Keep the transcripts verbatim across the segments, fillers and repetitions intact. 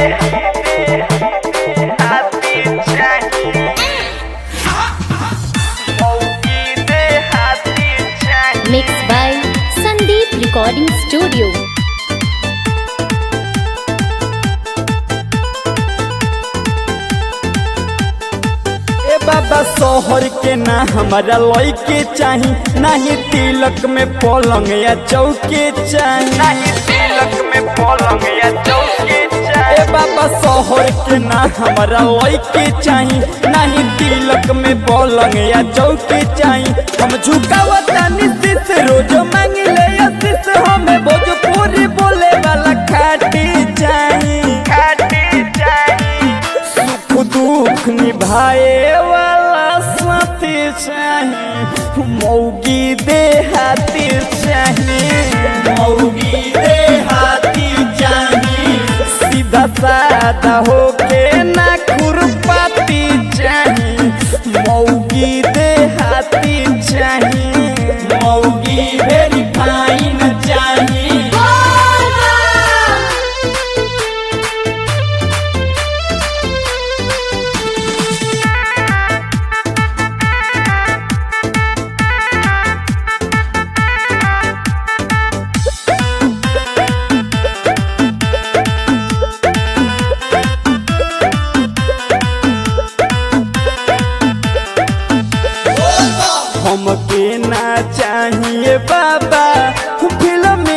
Mixed by Sandeep Recording Studio. ए बाबा शोहर के ना हमारा लइके चाही, नहीं तिलक में पलंग या चौके चाही, नहीं तिलक में पलंग या चौके चाही। ए बाबा शोहर के ना हमारा लइके चाही, नहीं तिलक में पलंग या चौके चाही। हम झुकावता निशित रोज मांगिले आशीष, हमें भोजपुरी बोले वाला खाटी चाही, खाटी चाही। सुख दुख निभाए वाला साथी चाही, मौगी देहाती चाही, मौगी देहाती चाही। सीधा साधा होके ना खुरपाती चाही, मौगी देहाती चाही, मौगी वेरी फाइन चाही। हमके ना चाहिए बाबा फिल्म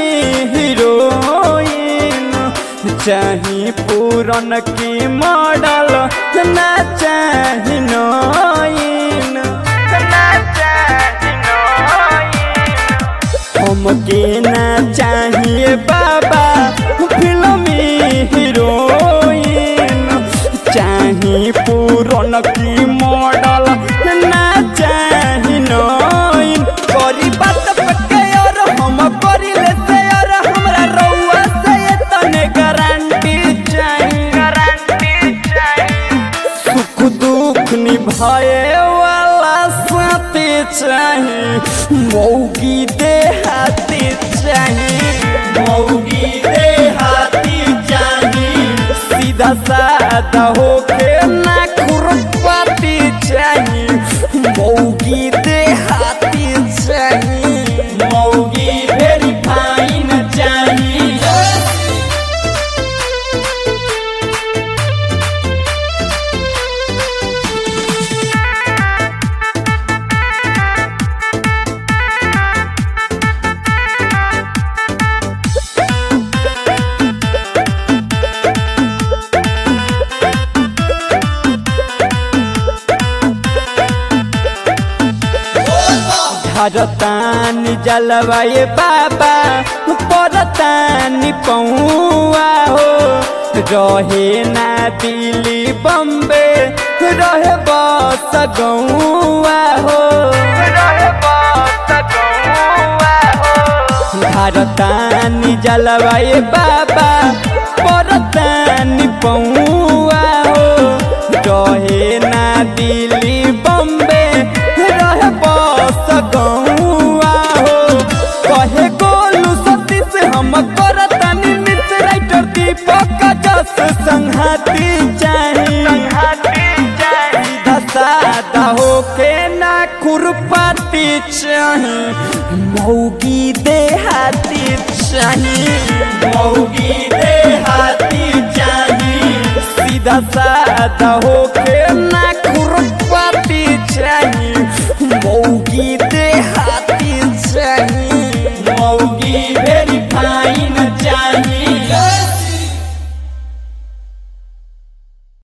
हीरोइन, चाही पूरन की मॉडल ना चाही नोइन, ना चाही नोइन। हमके ना चाहिए बाबा फिल्म हीरोइन, चाही पूरन की मॉडल ना चाही नोइन। करी बात पक्के और हम करी ले से और हमरा रउआ से तने गारंटी चाही, गारंटी चाही। सुख दुख निभाए वाला साथी चाही, मौगी देहाती चाही, मौगी देहाती चाही। सीधा साधा होके ना खुरपाती चाही, मौगी देहाती चाही, मौगी वेरी फाइन चाही। हरतानी जलवाए बाबा परतानी पौआ हो, रहे ना दिल्ली बम्बे रहे बस गौआ हो, रहे बस गौआ हो। हरतानी जलवाए बाबा परतानी पौआ हो, रहे ना दिल्ली बम्बे रहे बस गौआ हो। कहे गोलू सती से हम करतानी मिस राइटर दीपक जस संघाती चाही, संघाती चाही। सीधा साधा होके ना खुरपाती चाही, मौगी देहाती चाही, मौगी देहाती चाही। सीधा साधा होके ना खुरपाती चाही, मौगी देहाती चाही, मौगी वेरी फाइन